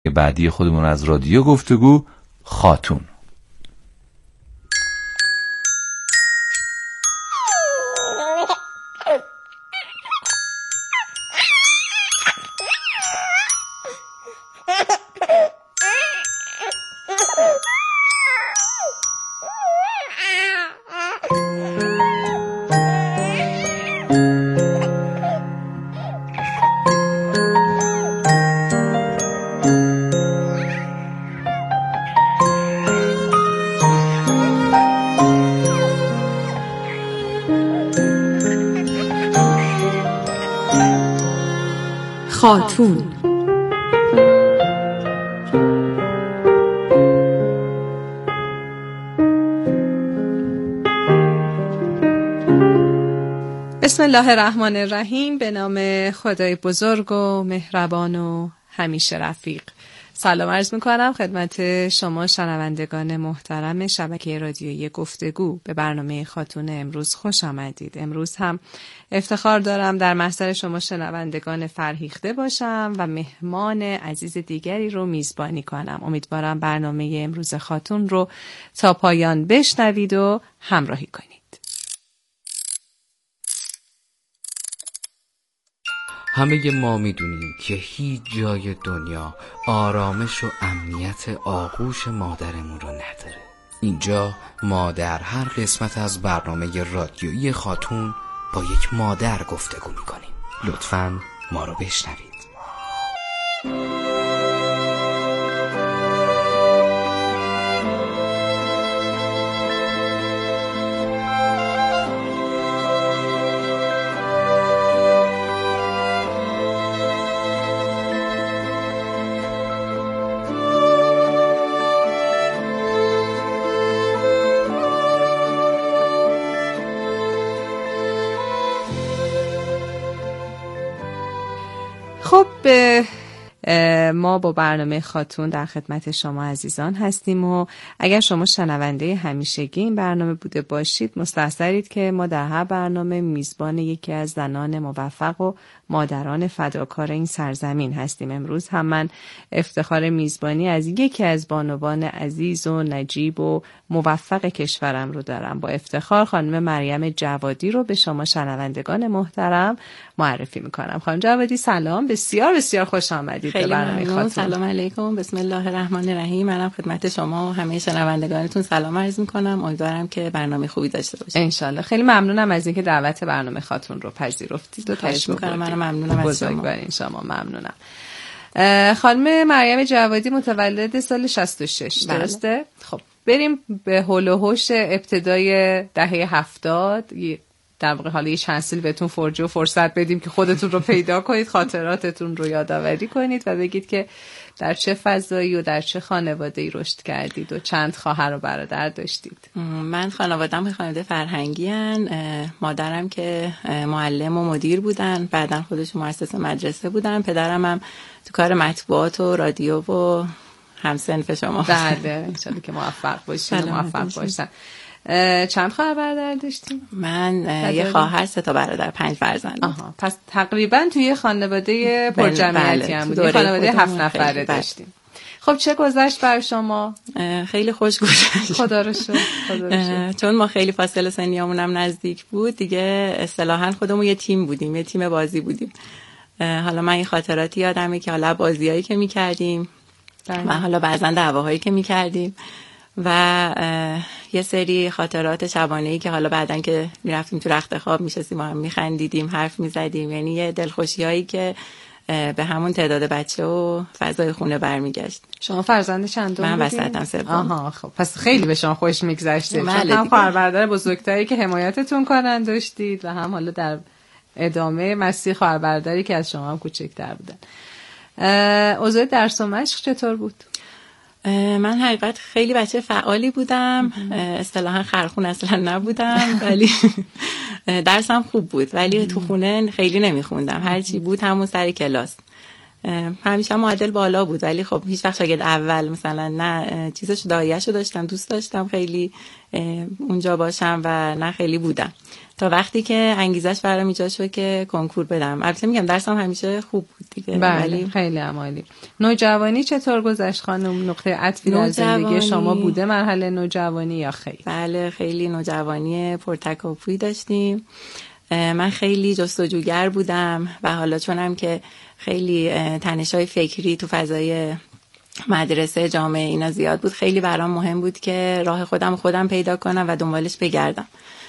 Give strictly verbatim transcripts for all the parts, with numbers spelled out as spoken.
بعدی خودمون از رادیو گفتگو، خاتون. خاتون. بسم الله الرحمن الرحیم. به نام خدای بزرگ و مهربان و همیشه رفیق. سلام عرض میکنم خدمت شما شنوندگان محترم شبکه رادیویی گفتگو. به برنامه خاتون امروز خوش آمدید. امروز هم افتخار دارم در محضر شما شنوندگان فرهیخته باشم و مهمان عزیز دیگری رو میزبانی کنم. امیدوارم برنامه امروز خاتون رو تا پایان بشنوید و همراهی کنید. همه ما میدونیم که هیچ جای دنیا آرامش و امنیت آغوش مادرمون رو نداره. اینجا ما در هر قسمت از برنامه رادیویی خاتون با یک مادر گفتگو میکنیم. لطفاً ما رو بشنوید. خب ما با برنامه خاتون در خدمت شما عزیزان هستیم و اگر شما شنونده همیشگی این برنامه بوده باشید مستحضرید که ما در هر برنامه میزبان یکی از زنان موفق و مادران فداکار این سرزمین هستیم. امروز هم من افتخار میزبانی از یکی از بانوان عزیز و نجیب و موفق کشورم رو دارم. با افتخار خانم مریم جوادی رو به شما شنوندگان محترم معرفی میکنم. خانم جوادی سلام، بسیار بسیار خوش آمدید به برنامه خاتون. سلام علیکم، بسم الله الرحمن الرحیم. منم خدمت شما و همه شنوندگانتون سلام عرض میکنم. امیدوارم که برنامه خوبی داشته باشید. ان شاء الله. خیلی ممنونم از اینکه دعوت برنامه خاتون رو پذیرفتید و تشریف بردید. منم ممنونم از شما. بزرگوارین شما. ممنونم. خانم مریم جوادی متولد سال شصت و شش بله. درسته؟ خب بریم به هول و هوش ابتدای دهه هفتاد. در واقع حالا یه چند سال بهتون فرجه و فرصت بدیم که خودتون رو پیدا کنید، خاطراتتون رو یادآوری کنید و بگید که در چه فضایی و در چه خانواده‌ای رشد کردید و چند خواهر و برادر داشتید. من خانواده‌ام خانواده فرهنگی ان. مادرم که معلم و مدیر بودن، بعداً خودشون مؤسس مدرسه بودن. پدرم هم تو کار مطبوعات و رادیو و همسنف شما. بله، انشالله که موفق باشید و موفق باشن. چند خواهر برادر داشتیم؟ من یه خواهر، سه تا برادر، پنج فرزند. آها، پس تقریبا توی یه خانواده پرجمعیتی هم بودیم. خانواده هفت نفره داشتیم. خب چه گذشت بر شما؟ خیلی خوش گذشت. خدا رو شکر. خدا رو شکر. چون ما خیلی فاصله سنیامون هم نزدیک بود دیگه، اصطلاحاً خودمون یه تیم بودیم، یه تیم بازی بودیم. حالا من این خاطراتی یادمه که حالا بازیایی که می‌کردیم و حالا بعضن دعواهایی که می‌کردیم و یه سری خاطرات شبانه‌ای که حالا بعدن که میرفتیم تو رخت خواب میشستیم با هم میخندیدیم، حرف میزدیم. یعنی یه دلخوشیایی که به همون تعداد بچه و فضای خونه برمیگشت. شما فرزند چندم من بودین؟ وسطم سوم. آها، خب پس خیلی به شما خوش میگذشته. بله، هم خواهر برادر بزرگتری که حمایتتون کنن داشتید و هم حالا در ادامه مسیر خواهر برادری که از شما هم کوچکتر بودن. اوضاع درس و مشق چطور بود؟ من حقیقت خیلی بچه فعالی بودم، اصطلاحاً خرخون اصلا نبودم، ولی درسم خوب بود، ولی تو خونه خیلی نمیخوندم. هر چی بود همون سر کلاس. همیشه معدل بالا بود، ولی خب هیچ وقت شاگرد اول مثلا نه چیزش دایه‌شو داشتم، دوست داشتم خیلی اونجا باشم و نه خیلی بودم، تا وقتی که انگیزش برام ایجاد شد که کنکور بدم. البته میگم درسم همیشه خوب بود دیگه. بله ولی خیلی عالی. نوجوانی چطور گذشت خانم؟ نقطه عطفی در زندگی شما بوده مرحله نوجوانی یا خیر؟ بله خیلی نوجوانی پرتکاپویی داشتیم. من خیلی جستجوگر بودم و حالا چونم که خیلی تنش‌های فکری تو فضای مدرسه جامعه اینا زیاد بود، خیلی برام مهم بود که راه خودم خودم پیدا کنم و دنبالش بگردم.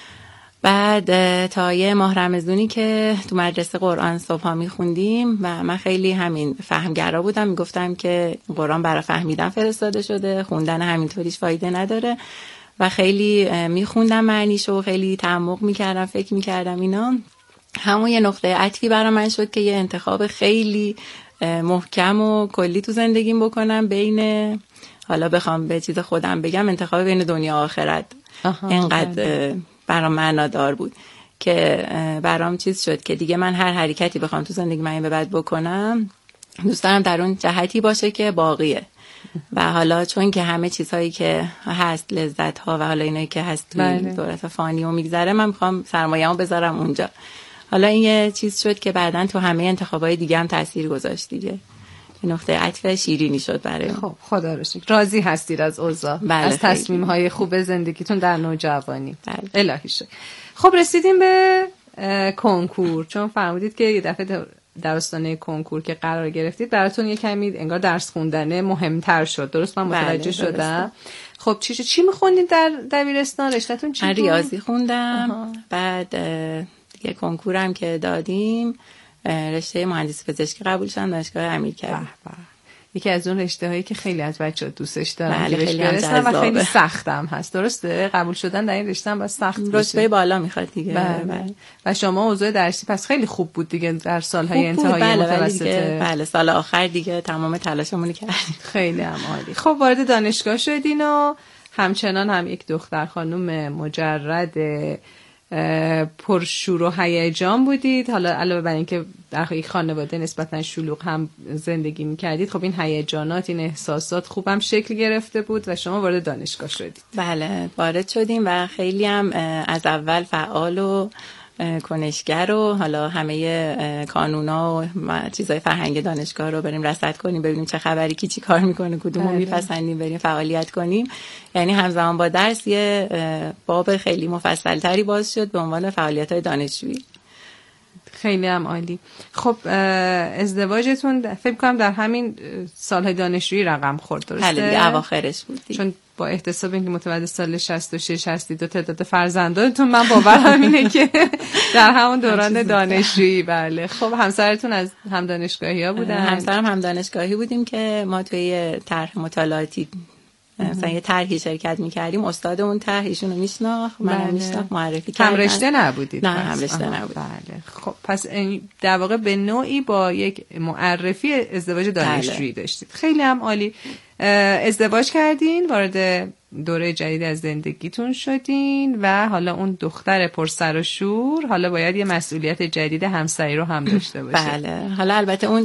بعد تا یه ماه رمضونی که تو مدرسه قرآن صبحا میخوندیم و من خیلی همین فهمگرا بودم، میگفتم که قرآن برای فهمیدن فرستاده شده، خوندن همینطوریش فایده نداره و خیلی میخوندم معنیشو، خیلی تعمق میکردم، فکر میکردم اینا. همون یه نقطه عطفی برای من شد که یه انتخاب خیلی محکم و کلی تو زندگیم بکنم بین، حالا بخوام به چیز خودم بگم، انتخاب بین دنیا و آخرت. اینقدر برام معنادار بود که برام چیز شد که دیگه من هر حرکتی بخوام تو زندگی من به بعد بکنم دوست دارم در اون جهتی باشه که باقیه. و حالا چون که همه چیزهایی که هست، لذت ها و حالا اینایی که هست توی دولت فانی و میگذره، من میخوام سرمایه‌مو بذارم اونجا. حالا این یه چیز شد که بعداً تو همه انتخابای دیگه هم تاثیر گذاشت دیگه. نقطه عطف شیرینی شد برای. خب خدا رو شکر. راضی هستید از اوضاع؟ بله از تصمیم های خوب زندگیتون در نوجوانی؟ بله. الهی شکر. خب رسیدیم به کنکور، چون فرمودید که یه دفعه در آستانه کنکور که قرار گرفتید براتون یه کمی انگار درس خوندن مهمتر شد. درست من متوجه بله، شدم؟ خب چی چی می‌خوندید در دبیرستان؟ رشته‌تون چی بود؟ ریاضی خوندم. آها. بعد دیگه کنکورم که دادیم رشته مهندسی پزشکی قبول شدم دانشگاه امیرکبیر. یکی از اون رشته هایی که خیلی از بچه‌ها دوستش دارن که خیلی برسن و خیلی سختم هست. درسته؟ قبول شدن در این رشته هم باید سخت باشه. رتبه بالا میخواد دیگه. بله. بله. و شما اوضاع درسی پس خیلی خوب بود دیگه در سالهای انتهایی بله متوسطه. بله سال آخر دیگه تمام تلاشمون کردیم. خیلی هم عالی. خب وارد دانشگاه شدین و همچنان هم یک دختر خانم مجرد پرشور و هیجان بودید. حالا علاوه بر اینکه در یک خانواده نسبتاً شلوغ هم زندگی می‌کردید، خب این هیجانات، این احساسات خوبم شکل گرفته بود و شما وارد دانشگاه شدید. بله وارد شدیم و خیلی هم از اول فعال و کنشگر و حالا همه کانونا و چیزای فرهنگ دانشگاه رو بریم رصد کنیم، ببینیم چه خبری، کی چی کار میکنه، کدومو میپسندیم، بریم فعالیت کنیم. یعنی همزمان با درس یه باب خیلی مفصل تری باز شد به عنوان فعالیت‌های دانشجویی. خیلی هم عالی. خب ازدواجتون فکر کنم در همین سالهای دانشجویی رقم خورد، درسته؟ بله دیگه اواخرش بود دیگه. چون با احتساب اینکه متولد سال شصت و شش هستید و تعداد فرزندانتون من باورم اینه که در همون دوران دانشجویی. بله. خب همسرتون از هم دانشگاهی‌ها بودن؟ همسرم هم دانشگاهی بودیم که ما توی طرح مطالعاتی مثلا یه طرحی شرکت می‌کردیم، استاد اون طرح ایشون رو میشناخت، من میشناخت، معرفی کردن. هم رشته نبودید؟ نه هم رشته نبود. بله. خب پس در واقع به نوعی با یک معرفی ازدواج دانشجویی داشتید. خیلی هم عالی. ازدواج کردین، وارد دوره جدید از زندگیتون شدین و حالا اون دختر پرسر و شور حالا باید یه مسئولیت جدید همسری رو هم داشته باشه. بله. حالا البته اون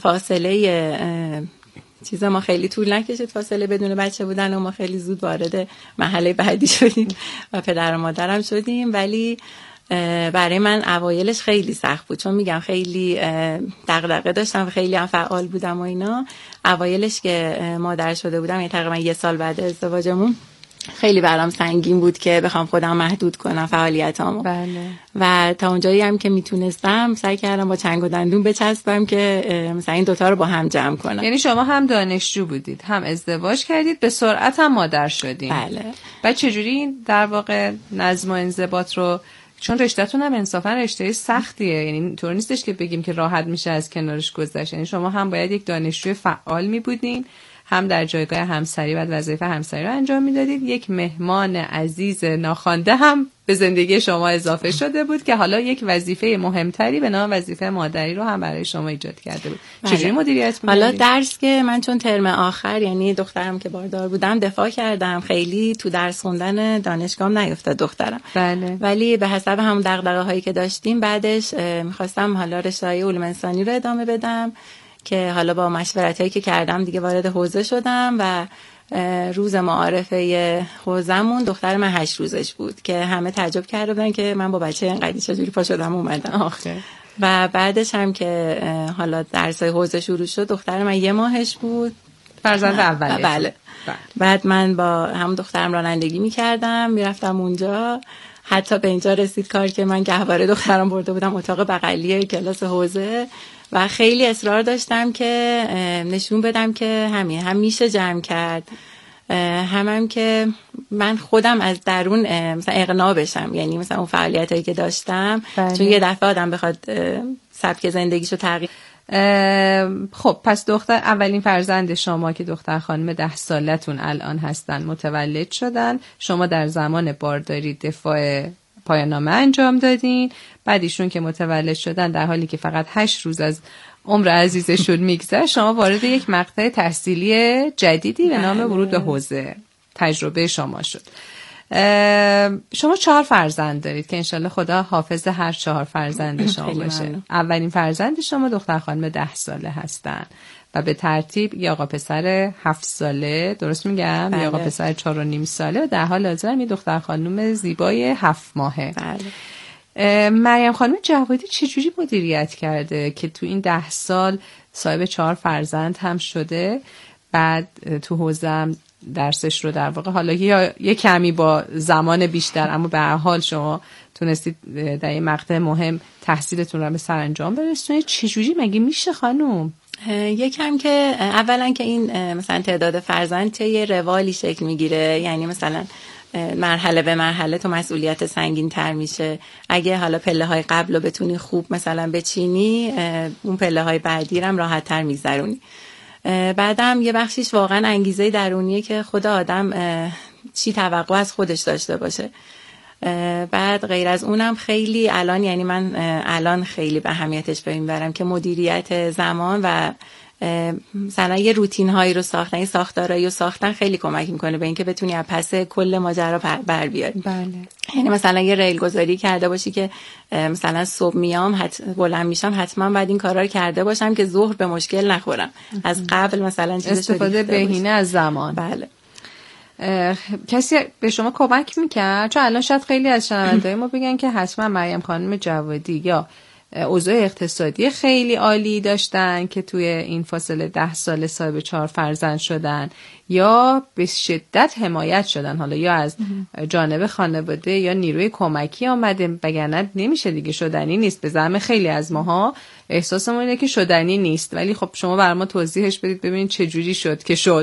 فاصله چیز ما خیلی طول نکشید، فاصله بدون بچه بودن و ما خیلی زود وارد مرحله بعدی شدیم و پدر و مادرم شدیم. ولی برای من اوایلش خیلی سخت بود، چون میگم خیلی دغدغه داشتم و خیلی هم فعال بودم و اینا. اوایلش که مادر شده بودم، یعنی تقریبا یه سال بعد ازدواجمون، خیلی برام سنگین بود که بخوام خودم محدود کنم فعالیتامو. بله. و تا اونجایی هم که میتونستم سعی کردم با چنگ و دندون بچسبم که مثلا این دوتا رو با هم جمع کنم. یعنی شما هم دانشجو بودید، هم ازدواج کردید، به سرعت هم مادر شدید. بله. بعد چجوری در واقع نظم و انضباط رو، چون رشته‌تون هم انصافا رشته سختیه، یعنی اینطور نیستش که بگیم که راحت میشه از کنارش گذشت. یعنی شما هم باید یک دانشجوی فعال می بودین، هم در جایگاه همسری و وظایف همسری رو انجام میدادید. یک مهمان عزیز ناخوانده هم به زندگی شما اضافه شده بود که حالا یک وظیفه مهمتری به نام وظیفه مادری رو هم برای شما ایجاد کرده بود. چجوری مدیریت می‌کردید؟ حالا درس که من چون ترم آخر، یعنی دخترم که باردار بودم، دفاع کردم، خیلی تو درس خوندن دانشگاهم نیفتاد دخترم. بله. ولی به حسب همون دغدغه‌هایی که داشتیم بعدش می‌خواستم حالا رشته علوم انسانی رو ادامه بدم که حالا با مشورتایی که کردم دیگه وارد حوزه شدم و روز معارفه حوزمون دختر من هشت روزش بود که همه تعجب کرده بودن که من با بچه اینقدی چجوری پا شدم اومدم. آخه. و بعدش هم که حالا درسای حوزه شروع شد دختر من یه ماهش بود، فرزند اولیه. بله. بعد من با هم دخترم رانندگی میکردم میرفتم اونجا، حتی به اینجا رسید کار که من گهواره دخترم برده بودم اتاق بغلی کلاس حوزه و خیلی اصرار داشتم که نشون بدم که همین هم میشه جمع کرد، هم هم که من خودم از درون مثلا اقناع بشم. یعنی مثلا اون فعالیتایی که داشتم بله. چون یه دفعه آدم بخواد سبک زندگیشو تغییر. خب پس دختر اولین فرزند شما که دختر خانم ده سالتون الان هستن متولد شدن، شما در زمان بارداری دفاع پایان نامه انجام دادین، بعد ایشون که متولد شدن در حالی که فقط هشت روز از عمر عزیزشون میگذشت شما وارد یک مقطع تحصیلی جدیدی به نام ورود به حوزه تجربه شما شد. شما چهار فرزند دارید که انشالله خدا حافظ هر چهار فرزند شما باشه. اولین فرزند شما دختر خانم ده ساله هستن و به ترتیب یا آقا پسر هفت ساله، درست میگم؟ یا آقا پسر چهار و نیم ساله و در حال حاضر می دختر خانم زیبای هفت ماهه. بله. مریم خانم جوادی چجوری مدیریت کرده که تو این ده سال صاحب چهار فرزند هم شده، بعد تو حوزه درسش رو در واقع حالا یا یه کمی با زمان بیشتر اما به هر حال شما تونستید در این مقطع مهم تحصیلتون رو به سرانجام برسونید؟ چجوری مگه میشه خانم؟ یکم که اولا که این مثلا تعداد فرزند چه یه روالی شکل میگیره، یعنی مثلا مرحله به مرحله تو مسئولیت سنگین تر میشه. اگه حالا پله های قبل رو بتونی خوب مثلا بچینی، اون پله های بعدی هم راحت تر میگذرونی. بعدم یه بخشیش واقعا انگیزه درونیه که خود آدم چی توقع از خودش داشته باشه. بعد غیر از اونم خیلی الان، یعنی من الان خیلی به اهمیتش ببین برم که مدیریت زمان و مثلا یه روتین هایی رو ساختن، یه ساختارایی رو ساختن خیلی کمک میکنه به اینکه بتونی از پس کل ماجرا بر بیاری. بله. یعنی مثلا یه ریل گذاری کرده باشی که مثلا صبح میام حت بلند میشم حتما بعد این کارا رو کرده باشم که ظهر به مشکل نخورم. از قبل مثلا چیزش استفاده بهینه از زمان. بله. کسی به شما کمک میکرد؟ چون الان شاید خیلی از شنونده‌های ما بگن که حتما مریم خانم جوادی یا اوضاع اقتصادی خیلی عالی داشتن که توی این فاصله ده سال صاحب چهار فرزند شدن، یا به شدت حمایت شدن، حالا یا از جانب خانواده یا نیروی کمکی آمده، وگرنه نمیشه دیگه، شدنی نیست. به زعم خیلی از ماها احساسمون اینه که شدنی نیست، ولی خب شما برای ما توضیحش بدید ببینید چه جوری شد که شد.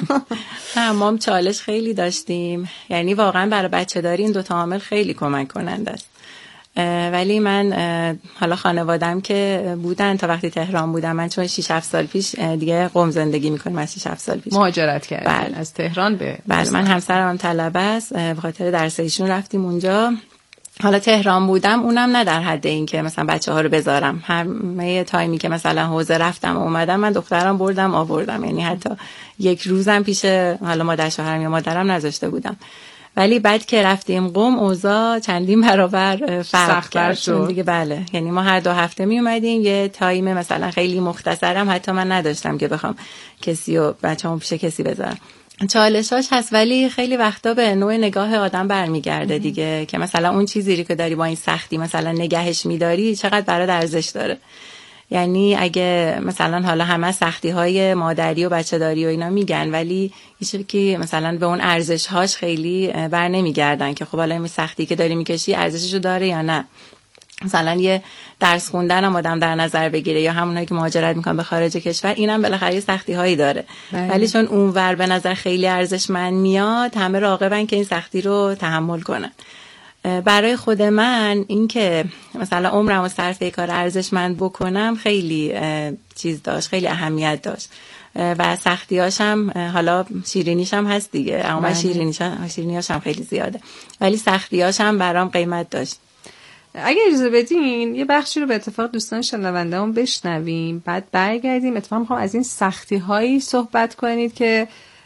ما چالش خیلی داشتیم، یعنی واقعا برای بچه داری این دو تا عامل خیلی کمک کننده است. ولی من حالا خانوادم که بودن تا وقتی تهران بودم، من چون شش هفت سال پیش دیگه قم زندگی میکنم، از شش هفت سال پیش مهاجرت کردم. بله. از تهران به بله. من همسرم هم طلبه است، به خاطر درس ایشون رفتیم اونجا. حالا تهران بودم، اونم نه در حد این که مثلا بچه ها رو بذارم، همه تایمی که مثلا حوزه رفتم و اومدم من دخترم بردم آوردم، یعنی حتی یک روزم پیش حالا مادر شوهرم یا مادرم نذاشته بودم. ولی بعد که رفتیم قم اوضاع چندین برابر فرق کرد دیگه. بله، یعنی ما هر دو هفته می اومدیم، یه تایم مثلا خیلی مختصرم حتی من نداشتم که بخوام کسی و بچه‌مو پیش کسی بذارم. چالشاش هست، ولی خیلی وقتا به نوع نگاه آدم برمیگرده دیگه، که مثلا اون چیزی که داری با این سختی مثلا نگهش میداری چقدر برات ارزش داره. یعنی اگه مثلا حالا همه سختی های مادری و بچه داری و اینا میگن، ولی هیچ که مثلا به اون ارزش هاش خیلی بر نمیگردن که خب حالا این سختی که داری میکشی ارزششو داره یا نه. مثلا یه درس خوندن هم آدم در نظر بگیره، یا همونایی که مهاجرت میکنن به خارج کشور، اینم بالاخره یه سختی هایی داره. باید. ولی چون اونور به نظر خیلی ارزشمند میاد، همه راغبن که این سختی رو تحمل کنن. برای خود من این که مثلا عمرم رو صرف کار ارزشمند بکنم خیلی چیز داشت، خیلی اهمیت داشت و سختیاشم حالا شیرینیشم هست دیگه، اما شیرینیشم شیرینیاشم خیلی زیاده، ولی سختیاشم برام قیمت داشت. اگه اجازه بدین یه بخشی رو به اتفاق دوستان شنونده‌ام بشنویم، بعد برگردیم. اتفاقا می‌خوام از این سختی‌هایی صحبت کنید که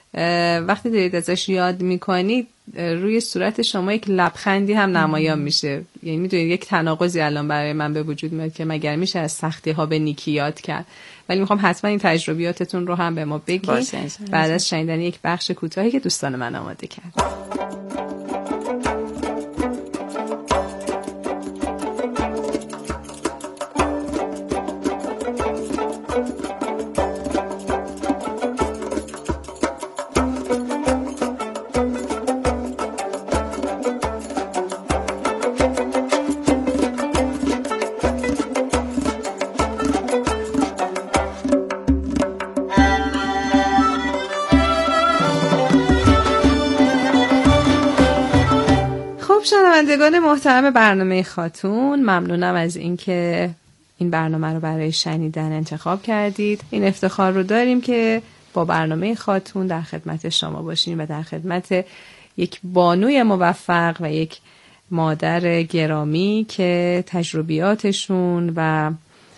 وقتی دارید ازش یاد میکنید روی صورت شما یک لبخندی هم نمایان میشه. یعنی میدونید یک تناقضی الان برای من به وجود میاد که مگر میشه از سختی ها به نیکی یاد کرد. ولی میخوام حتما این تجربیاتتون رو هم به ما بگید بعد از شنیدن یک بخش کوتاهی که دوستان من آماده کرد. شنوندگان محترم برنامه خاتون، ممنونم از اینکه این برنامه رو برای شنیدن انتخاب کردید. این افتخار رو داریم که با برنامه خاتون در خدمت شما باشیم و در خدمت یک بانوی موفق و یک مادر گرامی که تجربیاتشون و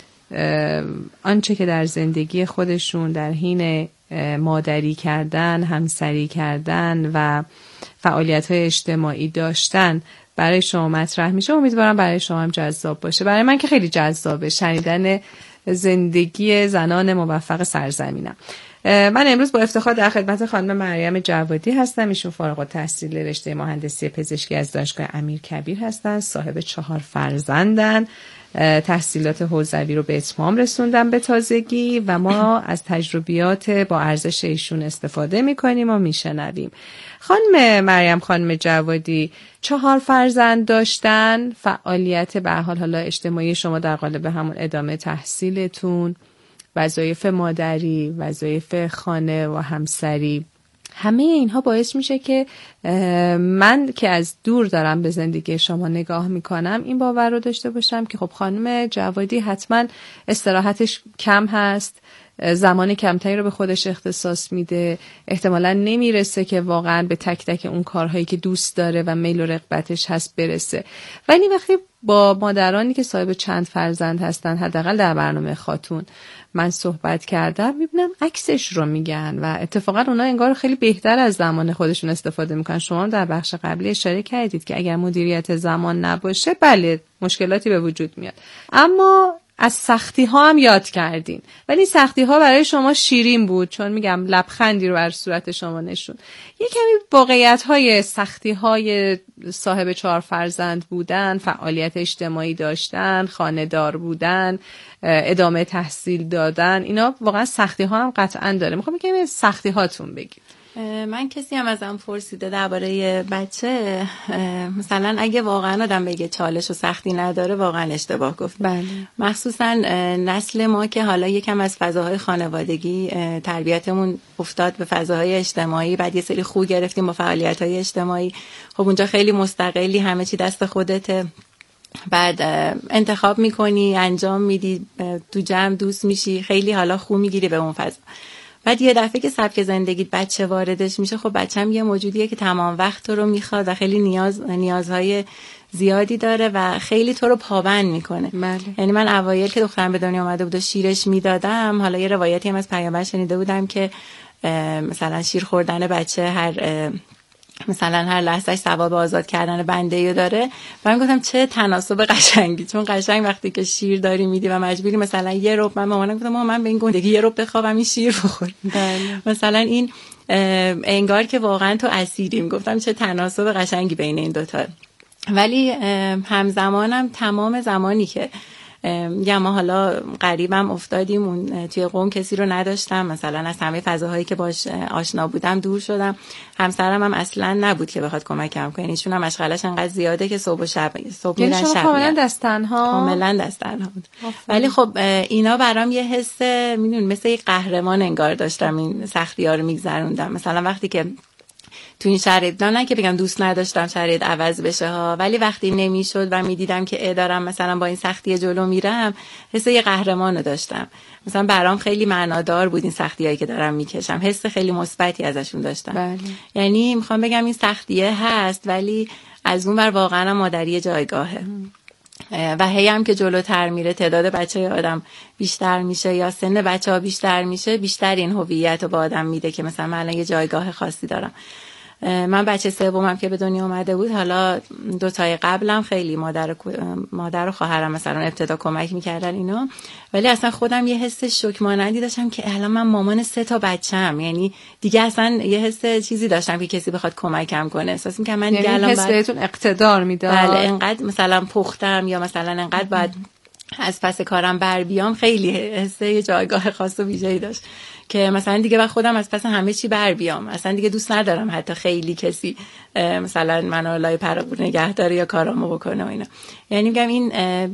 آنچه که در زندگی خودشون در حین مادری کردن، همسری کردن و فعالیت‌های اجتماعی داشتن برای شما مطرح میشه. امیدوارم برای شما هم جذاب باشه. برای من که خیلی جذابه شنیدن زندگی زنان موفق سرزمینم. من امروز با افتخار در خدمت خانم مریم جوادی هستم. ایشون فارغ التحصیل رشته مهندسی پزشکی از دانشگاه امیرکبیر هستن، صاحب چهار فرزندن، تحصیلات حوزوی رو به اتمام رسوندن به تازگی و ما از تجربیات با ارزش ایشون استفاده میکنیم و میشنویم. خانم مریم خانم جوادی، چهار فرزند داشتن، فعالیت به هر حال حالا اجتماعی شما در قالب همون ادامه تحصیلتون، وظایف مادری، وظایف خانه و همسری، همه اینها باعث میشه که من که از دور دارم به زندگی شما نگاه میکنم این باور رو داشته باشم که خب خانم جوادی حتما استراحتش کم هست، زمان کمتری رو به خودش اختصاص میده، احتمالاً نمیرسه که واقعاً به تک تک اون کارهایی که دوست داره و میل و رغبتش هست برسه. ولی وقتی با مادرانی که صاحب چند فرزند هستن، حداقل در برنامه خاتون من صحبت کردم، میبینم عکسش رو میگن و اتفاقا اونا انگار خیلی بهتر از زمان خودشون استفاده میکنن. شما در بخش قبلی اشاره کردید که اگر مدیریت زمان نباشه بله مشکلاتی به وجود میاد، اما از سختی ها هم یاد کردین. ولی سختی ها برای شما شیرین بود، چون میگم لبخندی رو بر صورت شما نشون. یه کمی واقعیت های سختی های صاحب چهار فرزند بودن، فعالیت اجتماعی داشتن، خانه دار بودن، ادامه تحصیل دادن، اینا واقعا سختی ها هم قطعا داره. میخوام یکمی سختی هاتون بگید. من کسی هم ازم پرسیده درباره بچه، مثلا اگه واقعا آدم بگه چالش و سختی نداره واقعا اشتباه گفت. بله. مخصوصا نسل ما که حالا یکم از فضاهای خانوادگی تربیتمون افتاد به فضاهای اجتماعی، بعد یه سری خو گرفتیم با فعالیت‌های اجتماعی. خب اونجا خیلی مستقلی، همه چی دست خودته، بعد انتخاب میکنی، انجام میدی، تو جمع دوست میشی، خیلی حالا خو میگیری به اون فضا. بعد یه دفعه که سبک زندگیت بچه واردش میشه، خب بچه‌م یه موجودیه که تمام وقت تو رو میخواد و خیلی نیاز نیازهای زیادی داره و خیلی تو رو پابند میکنه. بله. یعنی من اوایل که دخترم به دنیا اومده بود و شیرش میدادم، حالا یه روایتی هم از پیامبر شنیده بودم که مثلا شیر خوردن بچه هر مثلا هر لحظهش ثواب آزاد کردن بنده رو داره. و من گفتم چه تناسب قشنگی، چون قشنگ وقتی که شیر داری میدی و مجبوری مثلا یه ربع، من مامانم گفتم مامان من به این گندگی یه ربع بخوابم این شیر بخورم. مثلا این انگار که واقعا تو اسیریم. گفتم چه تناسب قشنگی بین این دوتا. ولی همزمانم تمام زمانی که یا ما حالا قریبم افتادیم، اون توی قوم کسی رو نداشتم، مثلا از همه فضاهایی که باش آشنا بودم دور شدم. همسرم هم اصلا نبود که بخواد کمکم کنه، ایشون هم مشغلش انقدر زیاده که صبح و شب صبح میرن شب کاملا دست تنها کاملا دست تنها بود. ولی خب اینا برام یه حس میدون مثل یک قهرمان انگار داشتم این سختی‌ها رو میگذروندم. مثلا وقتی که تو این شرایط، نه که بگم دوست نداشتم شرایط عوض بشه ها، ولی وقتی نمیشد و میدیدم که ادارم مثلا با این سختی جلو میرم، حس یه قهرمانو داشتم. مثلا برام خیلی معنادار بود این سختیایی که دارم میکشم، حس خیلی مثبتی ازشون داشتم. بله. یعنی میخوام بگم این سختیه هست، ولی از اون ور واقعا مادری جایگاهه. و هی هم که جلوتر میره تعداد بچه آدم بیشتر میشه یا سن بچه ها بیشتر میشه، بیشتر این هویت رو به آدم میده که مثلا من الان یه جایگاه خاصی دارم. من بچه سومم که به دنیا اومده بود، حالا دو تای قبلم خیلی مادر مادر و خواهرم مثلا ابتدا کمک میکردن اینا، ولی اصلا خودم یه حس شوک مانندی داشتم که الان من مامان سه تا بچه‌ام، یعنی دیگه اصلا یه حس چیزی داشتم که کسی بخواد کمکم کنه. احساس می‌کردم من دیگه الان حس بهتون اقتدار میداد. بله، انقدر مثلا پختم یا مثلا انقدر باید از پس کارم بر بیام، خیلی حس یه جایگاه خاص و ویژه‌ای داشت که مثلا دیگه با خودم از پس همه چی بر بیام. اصلا دیگه دوست ندارم حتی خیلی کسی مثلا منو لای پرابور نگه داره یا کارامو بکنه و اینا. یعنی میگم این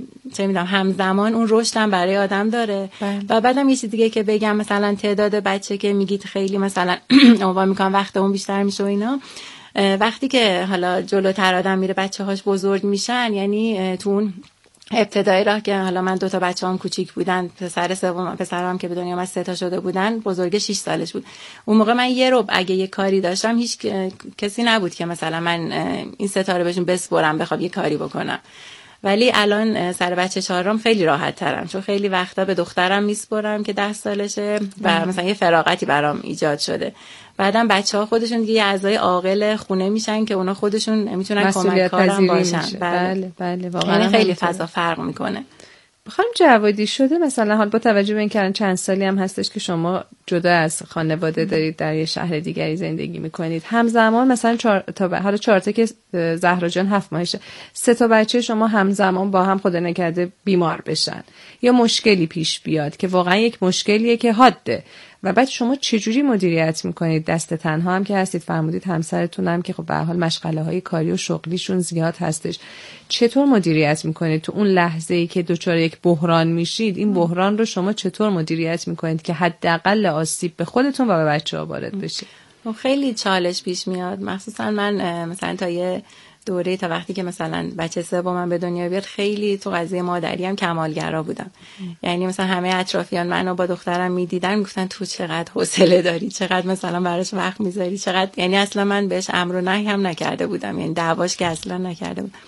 چه میدونم همزمان اون رشدم برای آدم داره. بله. و بعدم یه چیز دیگه که بگم، مثلا تعداد بچه که میگید خیلی مثلا عنوان میکنم وقت اون بیشتر میشه و اینا، وقتی که حالا جلوتر آدم میره بچه‌هاش بزرگ میشن، یعنی تو اون ابتدای راه که حالا من دو تا بچه‌ام کوچیک بودن، پسر سوم پسرم که به دنیا اومد سه تا شده بودن، بزرگ شش سالش بود. اون موقع من یه ربع اگه یه کاری داشتم هیچ کسی نبود که مثلا من این سه تا رو بهشون بسپرم بخوام یه کاری بکنم. ولی الان سر بچه چهارم خیلی راحت ترم، چون خیلی وقتا به دخترم میسپرم که ده سالشه و مثلا یه فراغتی برام ایجاد شده. بعدم بچه‌ها خودشون دیگه اعضای عاقل خونه میشن که اونا خودشون میتونن کمک‌کارم باشن. بله بله واقعا یعنی خیلی فضا فرق میکنه. بخوام جوادی شده مثلا، حال با توجه به اینکه چند سالی هم هستش که شما جدا از خانواده دارید در یه شهر دیگری زندگی میکنید، همزمان مثلا چهار تا ب... حالا چهار تا که زهرا جان هفت ماهشه، سه تا بچه شما همزمان با هم خدا نکرده بیمار بشن یا مشکلی پیش بیاد که واقعا یک مشکلیه که حاده، و بعد شما چجوری مدیریت میکنید؟ دست تنها هم که هستید، فرمودید همسرتون هم که خب به هر حال مشغله های کاری و شغلیشون زیاد هستش، چطور مدیریت میکنید تو اون لحظه ای که دچار یک بحران میشید؟ این بحران رو شما چطور مدیریت میکنید که حداقل آسیب به خودتون و به بچه‌ها وارد بشه؟ خیلی چالش پیش میاد، مخصوصا من مثلا تا یه دوره تا وقتی که مثلا بچه سومم به دنیا بیاد خیلی تو قضیه مادری هم کمالگرا بودم. یعنی مثلا همه اطرافیان منو با دخترم میدیدن گفتن تو چقدر حوصله داری، چقدر مثلا براش وقت میذاری، چقدر، یعنی اصلا من بهش امر و نهی هم نکرده بودم، یعنی دعواش که اصلا نکرده بودم.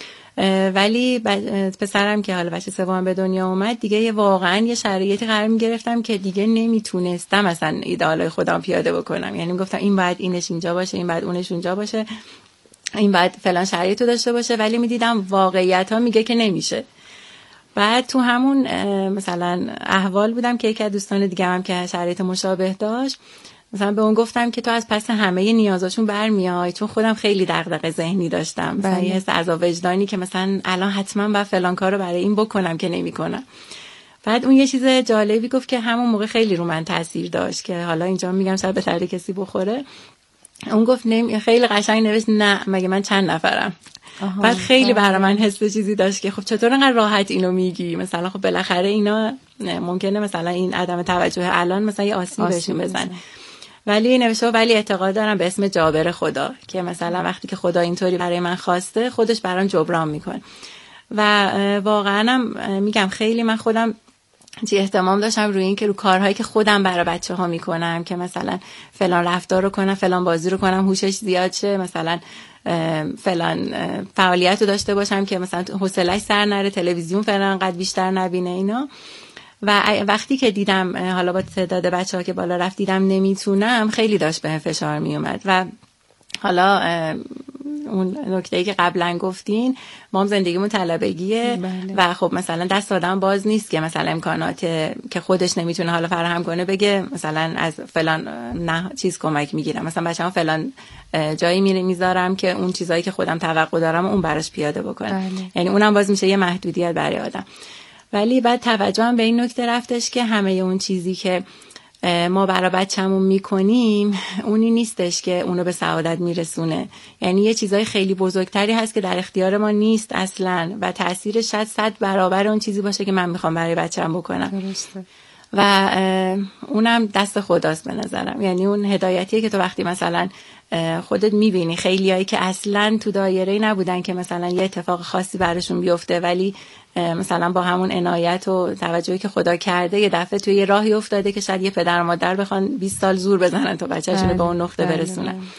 ولی پسرم که حالا بچه سومم به دنیا اومد دیگه یه واقعا یه شرایطی قرار میگرفتم که دیگه نمیتونستم مثلا ایدئالای خودم پیاده بکنم. یعنی میگفتم این باید اینش اینجا باشه، این باید اونش اونجا باشه، این باید فلان شرایطو داشته باشه، ولی میدیدم واقعیت ها میگه که نمیشه. بعد تو همون مثلا احوال بودم که یکی از دوستان دیگه هم که شرایط مشابه داشت، مثلا به اون گفتم که تو از پس همه نیازاشون برمیای، چون خودم خیلی دغدغه ذهنی داشتم، مثلا یه حس عذاب وجدانی که مثلا الان حتما باید فلان کارو برای این بکنم که نمیکنم. بعد اون یه چیز جالبی گفت که همون موقع خیلی رو من تاثیر داشت که حالا اینجا میگم شاید به درد کسی بخوره. اون گفت نمی... خیلی قشنگ نوشت نه مگه من چند نفرم. بعد خیلی برای من حس چیزی داشت که خب چطور انقدر راحت اینو میگی، مثلا خب بالاخره اینا ممکنه مثلا این عدم توجه الان مثلا یه آسیب بهشون بزنه. ولی نوشته ولی اعتقاد دارم به اسم جابر خدا که مثلا وقتی که خدا اینطوری برای من خواسته خودش برام جبران میکنه. و واقعا هم میگم خیلی من خودم چی اهتمام داشتم روی این که رو کارهایی که خودم برای بچه ها میکنم که مثلا فلان رفتار رو کنم، فلان بازی رو کنم، هوشش زیاد شه، مثلا فلان فعالیت رو داشته باشم که مثلا حوصله‌اش سر نره، تلویزیون فلان قد بیشتر نبینه اینا. و وقتی که دیدم حالا با تعداد بچه ها که بالا رفت دیدم نمیتونم، خیلی داشت به فشار میومد. و حالا اون نکته‌ای که قبلا گفتین، ما هم زندگیمون طلبگیه. بله. و خب مثلا دست آدم باز نیست که مثلا امکانات که خودش نمیتونه حالا فراهم کنه بگه مثلا از فلان نه چیز کمک میگیرم، مثلا بچه‌ها فلان جایی میره میذارم که اون چیزایی که خودم توقع دارم اون براش پیاده بکنه. بله. یعنی اونم باز میشه یه محدودیت برای آدم. ولی بعد توجهم به این نکته رفتش که همه اون چیزی که ما برای بچه‌مون میکنیم اونی نیستش که اونو به سعادت میرسونه. یعنی یه چیزای خیلی بزرگتری هست که در اختیار ما نیست اصلا و تأثیرش شاید صد برابر اون چیزی باشه که من میخوام برای بچه‌م بکنم. درسته. و اونم دست خداست به نظرم. یعنی اون هدایتیه که تو وقتی مثلا خودت میبینی خیلیایی که اصلا تو دایره نبودن که مثلا یه اتفاق خاصی براشون بیفته، ولی مثلا با همون عنایت و توجهی که خدا کرده یه دفعه توی یه راهی افتاده که شاید یه پدر و مادر بخوان بیست سال زور بزنن تا بچه‌شون به اون نقطه برسونن.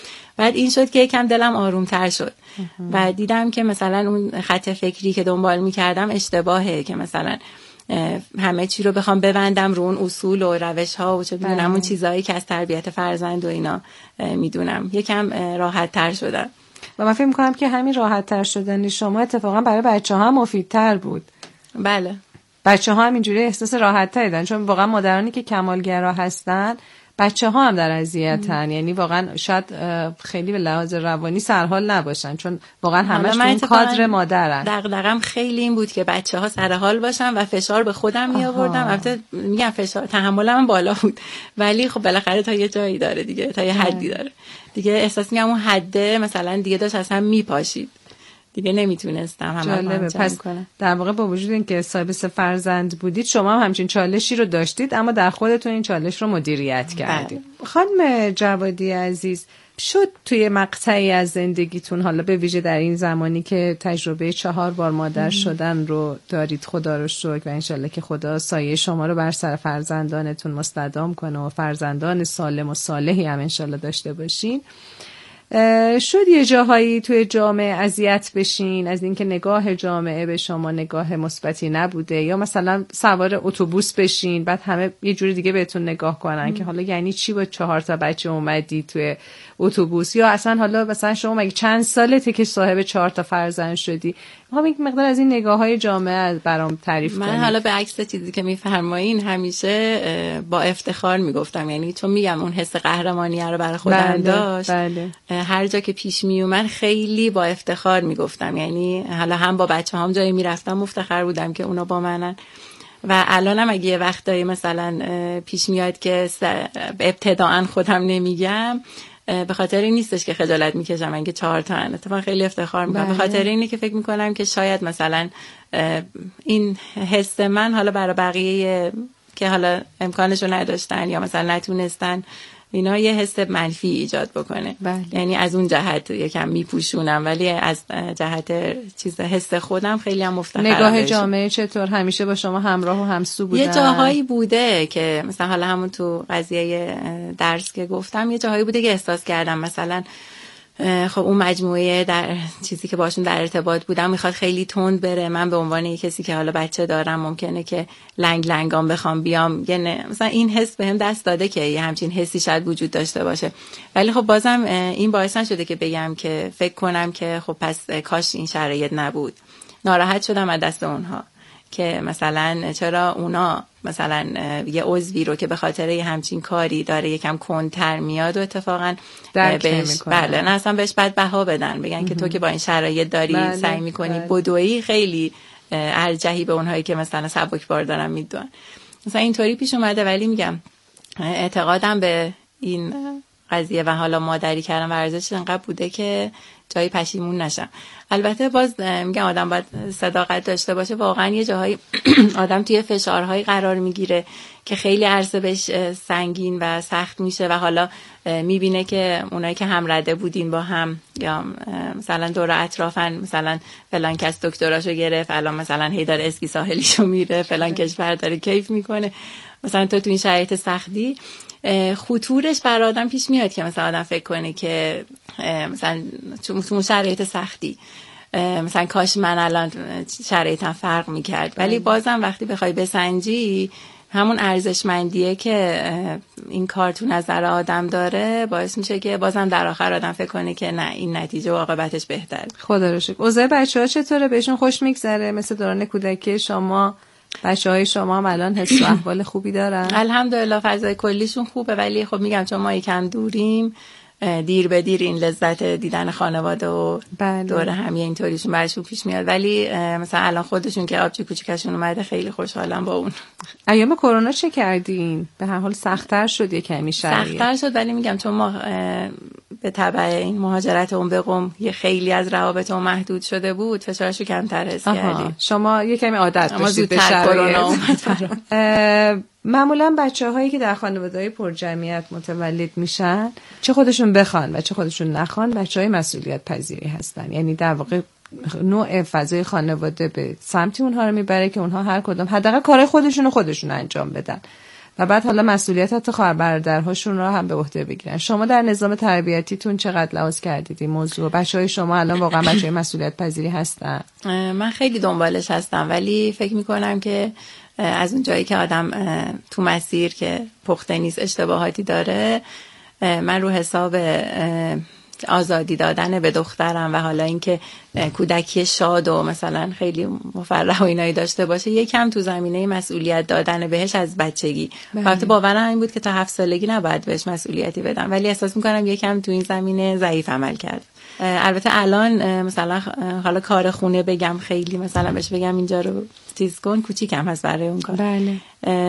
بعد این شد که یکم دلم آرومتر شد و دیدم که مثلا اون خط فکری که دنبال میکردم اشتباهه، که مثلا همه چی رو بخوام ببندم رو اون اصول و روش ها و چه میدونم اون چیزایی که از تربیت فرزند و اینا میدونم. یکم راحت تر شدم و من فکر میکنم که همین راحت تر شدن شما اتفاقا برای بچه ها هم مفیدتر بود. بله، بچه ها هم اینجوری احساس راحت تری دارن، چون واقعا مادرانی که کمالگرا هستن بچه ها هم در اذیتن، یعنی واقعا شاید خیلی به لحاظ روانی سرحال نباشن، چون واقعا همش اون کادر مادرن. دغدغه‌ام خیلی این بود که بچه ها سر حال باشن و فشار به خودم می آوردم. البته میگم فشار تحملم بالا بود، ولی خب بالاخره تا یه جایی داره دیگه، تا یه حدی داره دیگه. احساس میگم اون حده مثلا دیگه داشت اصلا میپاشید دیگه، نمیتونستم همه پس کنم. در واقع با وجود اینکه صاحب سه فرزند بودید، شما هم همچین چالشی رو داشتید، اما در خودتون این چالش رو مدیریت کردید. خانم جوادی عزیز، شد توی مقطعی از زندگیتون، حالا به ویژه در این زمانی که تجربه چهار بار مادر شدن رو دارید، خدا رو شکر، و انشالله که خدا سایه شما رو بر سر فرزندانتون مستدام کنه و فرزندان سالم و صالحی هم انشالله داشته باشین، شد یه جاهایی توی جامعه اذیت بشین از اینکه نگاه جامعه به شما نگاه مثبتی نبوده، یا مثلا سوار اتوبوس بشین بعد همه یه جوری دیگه بهتون نگاه کنن ام. که حالا یعنی چی با چهار تا بچه اومدی توی اتوبوس، یا اصلا حالا مثلا شما مگه چند سالته که صاحب چهار تا فرزند شدی؟ میخوام یک مقدار از این نگاه‌های جامعه برام تعریف کنید. من حالا به عکس چیزی که میفرمایین همیشه با افتخار میگفتم، یعنی چون میگم اون حس قهرمانی رو برای خودم بله، داشت بله. هر جا که پیش میومد خیلی با افتخار میگفتم، یعنی حالا هم با بچه‌هام جایی میرفتم مفتخر بودم که اونا با منن، و الانم اگه یه وقتایی مثلا پیش میاد که ابتداءً خودم نمیگم، به خاطر این نیستش که خجالت میکشم اینکه چهار تا ان، اتفاقا خیلی افتخار میکنم. به خاطر اینه که فکر میکنم که شاید مثلا این حس من حالا برای بقیه که حالا امکانشو نداشتن یا مثلا نتونستن اینا یه حس منفی ایجاد بکنه بله. یعنی از اون جهت یکم میپوشونم، ولی از جهت چیز حس خودم خیلی هم مفتخرم. نگاه جامعه چطور همیشه با شما همراه و همسو بودن؟ یه جاهایی بوده که مثلا حالا همون تو قضیه درس که گفتم، یه جاهایی بوده که احساس کردم مثلا خب اون مجموعه در چیزی که باشون در ارتباط بودم میخواد خیلی تند بره، من به عنوان یک کسی که حالا بچه دارم ممکنه که لنگ لنگام بخوام بیام، یعنی مثلا این حس بهم دست داده که یه همچین حسی شاید وجود داشته باشه، ولی خب بازم این باعث نشده که بگم که فکر کنم که خب پس کاش این شرایط نبود. ناراحت شدم از دست اونها که مثلا چرا اونا مثلا یه عضوی رو که به خاطر یه همچین کاری داره یکم کندتر میاد و اتفاقا بهش بله نه اصلا بهش بد بها بدن، بگن که تو که با این شرایط داری بله، سعی میکنی بله. بدویی، خیلی ارجحی به اونهایی که مثلا سبکبار دارن میدونن. مثلا اینطوری پیش اومده، ولی میگم اعتقادم به این قضیه و حالا مادری کردن ورزش انقدر بوده که جایی پشیمون نشم. البته باز میگم آدم باید صداقت داشته باشه، واقعا یه جاهای آدم توی فشارهای قرار میگیره که خیلی عرصه بهش سنگین و سخت میشه و حالا میبینه که اونایی که هم رده بودین با هم یا مثلا دور اطرافن، مثلا فلان کس دکتراشو گرفت الان مثلا هی داره اسکی ساحلیشو میره، فلان کشور داره کیف میکنه، مثلا تو تو این شرایط سختی خطورش بر آدم پیش میاد که مثلا آدم فکر کنه که مثلا تو شرایط سختی مثلا کاش من الان شرایطم فرق میکرد، ولی بازم وقتی بخوای بسنجی همون ارزشمندیه که این کار تو نظر آدم داره باعث میشه که بازم در آخر آدم فکر کنه که نه این نتیجه و عاقبتش بهتره. خدا رو شکر. اوضاع بچه‌ها چطوره؟ بهشون خوش میگذره؟ مثل دوران کودکی شما بچه‌های شما هم الان حس و احوال خوبی دارن؟ الحمدلله فضای کلیشون خوبه، ولی خب میگم چون ما یکم دوریم دیر به دیر این لذت دیدن خانواده و بله. دور هم یه اینطوریشون برشون پیش میاد، ولی مثلا الان خودشون که آبجی کوچیکشون اومده خیلی خوشحالم با اون. ایام کرونا چه کردین؟ به هر حال سخت‌تر شد یه کمی شرایط. سخت‌تر شد، ولی میگم چون ما به تبع این مهاجرت اون به قم یه خیلی از روابطمون محدود شده بود، فشارشو کمتر حس کردیم. شما یه کمی عادت داشتید به شرایط. معمولا بچه‌هایی که در خانواده‌های پرجمعیت متولد میشن، چه خودشون بخوان و چه خودشون نخوان، بچه‌های مسئولیت پذیری هستن. یعنی در واقع نوع فضای خانواده به سمتی اونها رو میبره که اونها هر کدوم حداقل کارهای خودشون رو خودشون انجام بدن و بعد حالا مسئولیت حتی خواهر برادرهاشون رو هم به عهده بگیرن. شما در نظام تربیتیتون چقدر لحاظ کردید این موضوع؟ بچهای شما الان واقعا بچهای مسئولیت پذیری هستن؟ من خیلی دنبالش هستم، ولی فکر میکنم که از اون جایی که آدم تو مسیر که پخته نیست اشتباهاتی داره، من رو حساب آزادی دادن به دخترم و حالا اینکه کودکی شاد و مثلا خیلی مفرح و اینایی داشته باشه، یکم تو زمینه مسئولیت دادن بهش از بچگی. البته باورم این بود که تا هفت سالگی نباید بهش مسئولیتی بدم، ولی احساس میکنم یکم تو این زمینه ضعیف عمل کرد. البته الان مثلا حالا کار خونه بگم خیلی مثلا بهش بگم اینجا رو چیز کن، کوچیکم هست برای اون کار. بله.